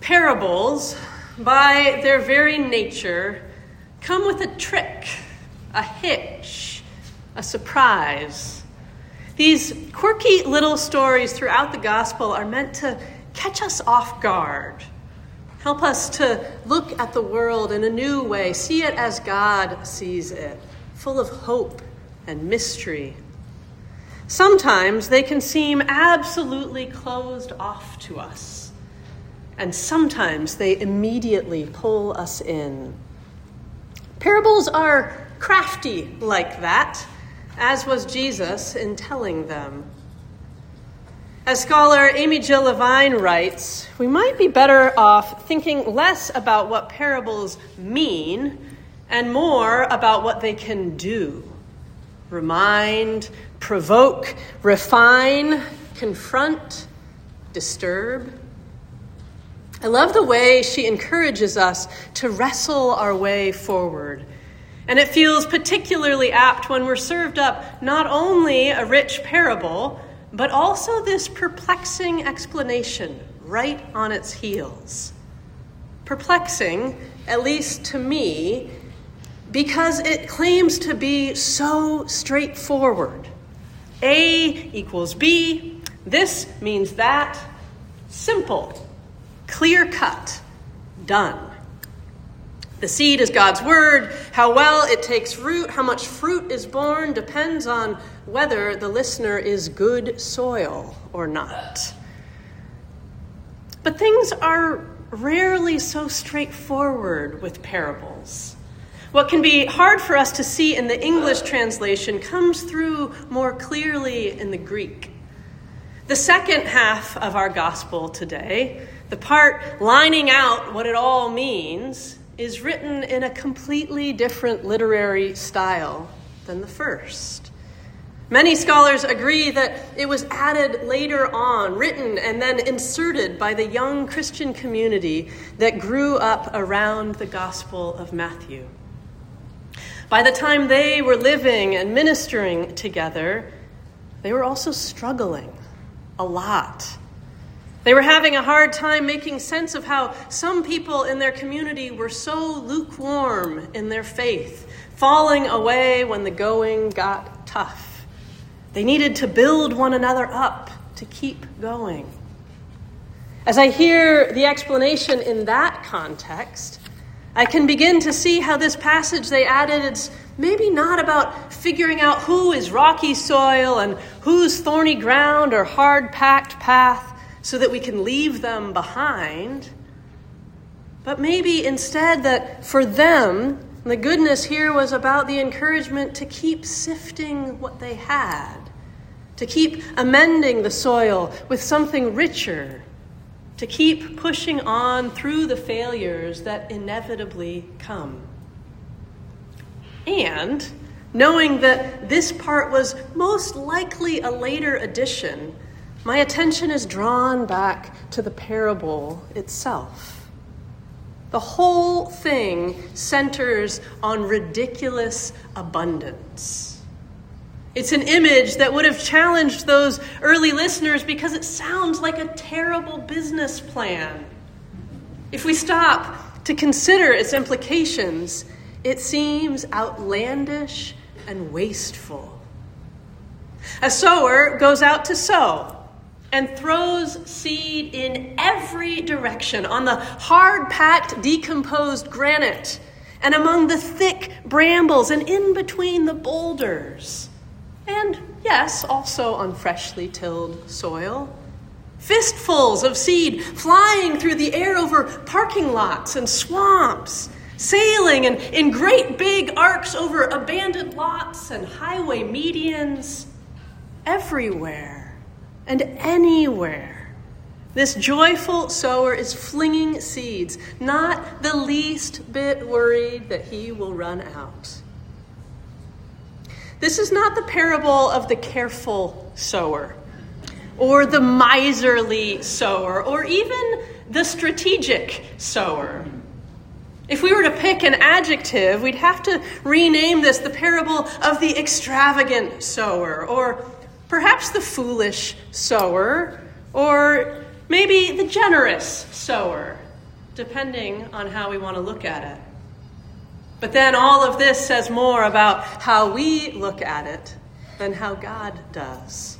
Parables, by their very nature, come with a trick, a hitch, a surprise. These quirky little stories throughout the gospel are meant to catch us off guard, help us to look at the world in a new way, see it as God sees it, full of hope and mystery. Sometimes they can seem absolutely closed off to us. And sometimes they immediately pull us in. Parables are crafty like that, as was Jesus in telling them. As scholar Amy Jill Levine writes, we might be better off thinking less about what parables mean and more about what they can do. Remind, provoke, refine, confront, disturb. I love the way she encourages us to wrestle our way forward. And it feels particularly apt when we're served up not only a rich parable, but also this perplexing explanation right on its heels. Perplexing, at least to me, because it claims to be so straightforward. A equals B, this means that, simple. Clear cut, done. The seed is God's word. How well it takes root, how much fruit is born, depends on whether the listener is good soil or not. But things are rarely so straightforward with parables. What can be hard for us to see in the English translation comes through more clearly in the Greek. The second half of our gospel today, the part lining out what it all means, is written in a completely different literary style than the first. Many scholars agree that it was added later on, written and then inserted by the young Christian community that grew up around the Gospel of Matthew. By the time they were living and ministering together, they were also struggling a lot. They were having a hard time making sense of how some people in their community were so lukewarm in their faith, falling away when the going got tough. They needed to build one another up to keep going. As I hear the explanation in that context, I can begin to see how this passage they added, it's maybe not about figuring out who is rocky soil and who's thorny ground or hard-packed path so that we can leave them behind, but maybe instead that for them, the goodness here was about the encouragement to keep sifting what they had, to keep amending the soil with something richer, to keep pushing on through the failures that inevitably come. And knowing that this part was most likely a later addition, my attention is drawn back to the parable itself. The whole thing centers on ridiculous abundance. It's an image that would have challenged those early listeners because it sounds like a terrible business plan. If we stop to consider its implications, it seems outlandish and wasteful. A sower goes out to sow and throws seed in every direction, on the hard-packed, decomposed granite, and among the thick brambles, and in between the boulders. And yes, also on freshly tilled soil. Fistfuls of seed flying through the air over parking lots and swamps, sailing in great big arcs over abandoned lots and highway medians, everywhere. And anywhere, this joyful sower is flinging seeds, not the least bit worried that he will run out. This is not the parable of the careful sower, or the miserly sower, or even the strategic sower. If we were to pick an adjective, we'd have to rename this the parable of the extravagant sower, or perhaps the foolish sower, or maybe the generous sower, depending on how we want to look at it. But then all of this says more about how we look at it than how God does.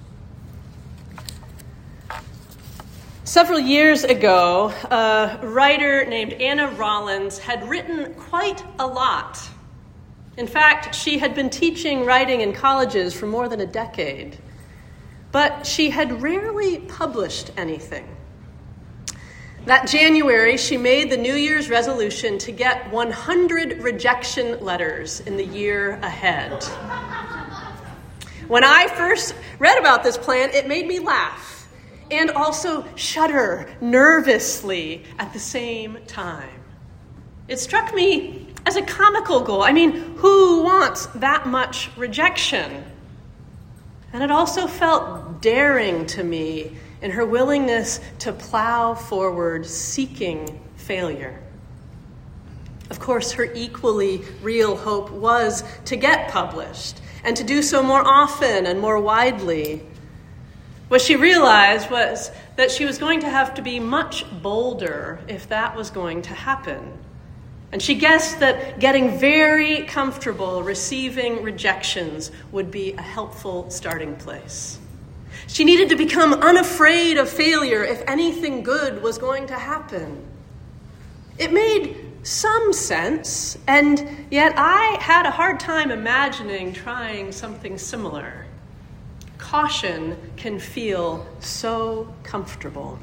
Several years ago, a writer named Anna Rollins had written quite a lot. In fact, she had been teaching writing in colleges for more than a decade, but she had rarely published anything. That January, she made the New Year's resolution to get 100 rejection letters in the year ahead. When I first read about this plan, it made me laugh and also shudder nervously at the same time. It struck me as a comical goal. I mean, who wants that much rejection? And it also felt daring to me in her willingness to plow forward seeking failure. Of course, her equally real hope was to get published and to do so more often and more widely. What she realized was that she was going to have to be much bolder if that was going to happen. And she guessed that getting very comfortable receiving rejections would be a helpful starting place. She needed to become unafraid of failure if anything good was going to happen. It made some sense, and yet I had a hard time imagining trying something similar. Caution can feel so comfortable.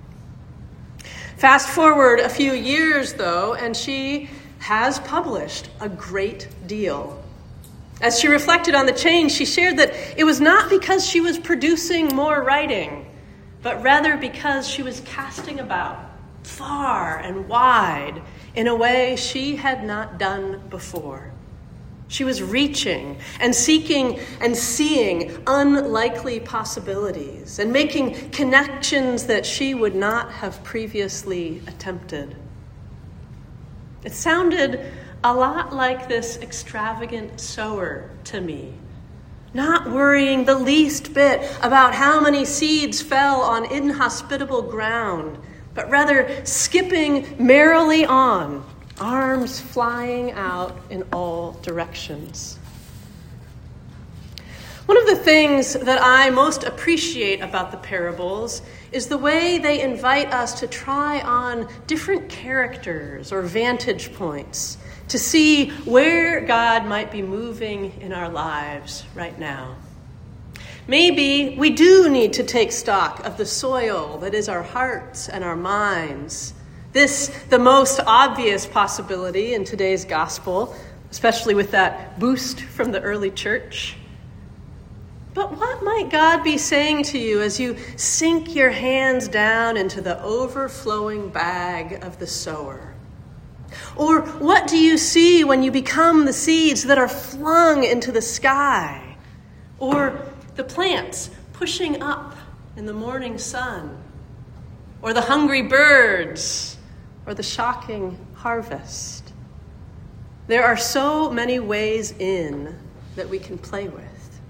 Fast forward a few years, though, and she has published a great deal. As she reflected on the change, she shared that it was not because she was producing more writing, but rather because she was casting about far and wide in a way she had not done before. She was reaching and seeking and seeing unlikely possibilities and making connections that she would not have previously attempted. It sounded a lot like this extravagant sower to me, not worrying the least bit about how many seeds fell on inhospitable ground, but rather skipping merrily on, arms flying out in all directions. One of the things that I most appreciate about the parables is the way they invite us to try on different characters or vantage points to see where God might be moving in our lives right now. Maybe we do need to take stock of the soil that is our hearts and our minds. This, the most obvious possibility in today's gospel, especially with that boost from the early church. But what might God be saying to you as you sink your hands down into the overflowing bag of the sower? Or what do you see when you become the seeds that are flung into the sky? Or the plants pushing up in the morning sun? Or the hungry birds? Or the shocking harvest? There are so many ways in that we can play with.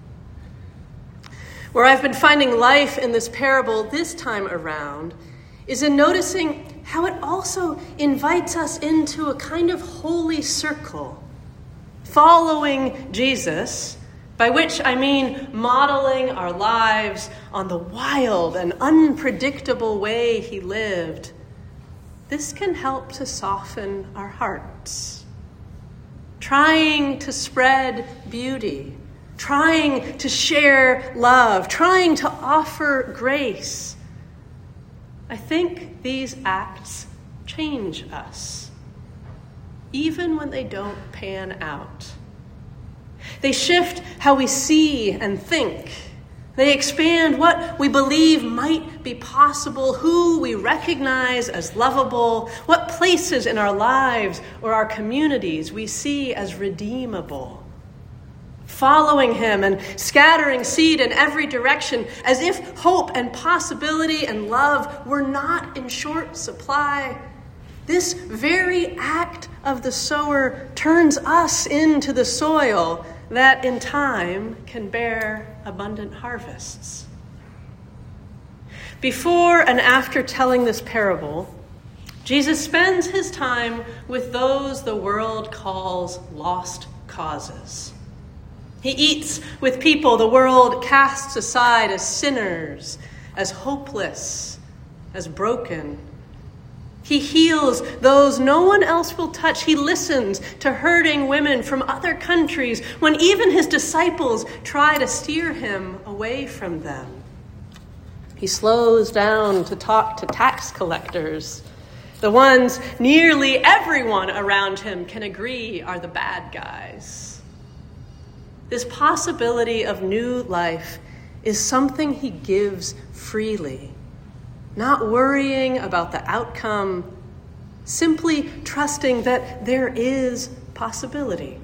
Where I've been finding life in this parable this time around is in noticing how it also invites us into a kind of holy circle, following Jesus, by which I mean modeling our lives on the wild and unpredictable way he lived. This can help to soften our hearts. Trying to spread beauty, trying to share love, trying to offer grace. I think these acts change us, even when they don't pan out. They shift how we see and think. They expand what we believe might be possible, who we recognize as lovable, what places in our lives or our communities we see as redeemable. Following him and scattering seed in every direction as if hope and possibility and love were not in short supply. This very act of the sower turns us into the soil that in time can bear abundant harvests. Before and after telling this parable, Jesus spends his time with those the world calls lost causes. He eats with people the world casts aside as sinners, as hopeless, as broken. He heals those no one else will touch. He listens to hurting women from other countries when even his disciples try to steer him away from them. He slows down to talk to tax collectors, the ones nearly everyone around him can agree are the bad guys. This possibility of new life is something he gives freely, not worrying about the outcome, simply trusting that there is possibility.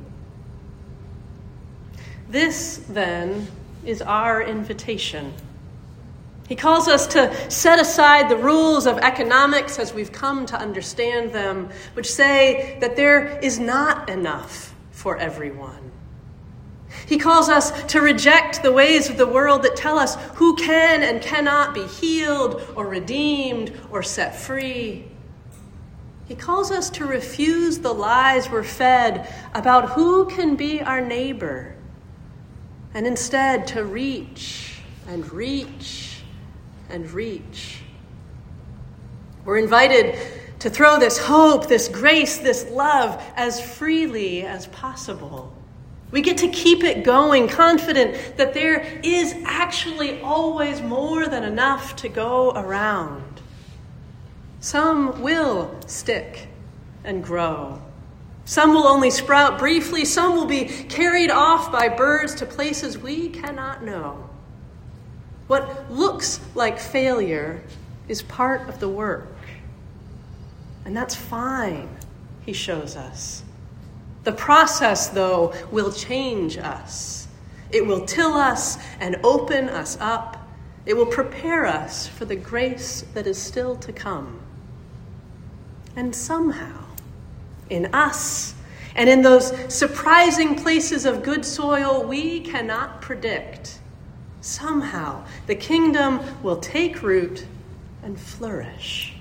This, then, is our invitation. He calls us to set aside the rules of economics as we've come to understand them, which say that there is not enough for everyone. He calls us to reject the ways of the world that tell us who can and cannot be healed or redeemed or set free. He calls us to refuse the lies we're fed about who can be our neighbor, and instead to reach and reach and reach. We're invited to throw this hope, this grace, this love as freely as possible. We get to keep it going, confident that there is actually always more than enough to go around. Some will stick and grow. Some will only sprout briefly. Some will be carried off by birds to places we cannot know. What looks like failure is part of the work. And that's fine, he shows us. The process, though, will change us. It will till us and open us up. It will prepare us for the grace that is still to come. And somehow, in us and in those surprising places of good soil we cannot predict, somehow the kingdom will take root and flourish.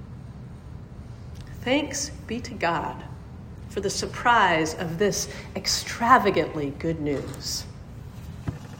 Thanks be to God for the surprise of this extravagantly good news.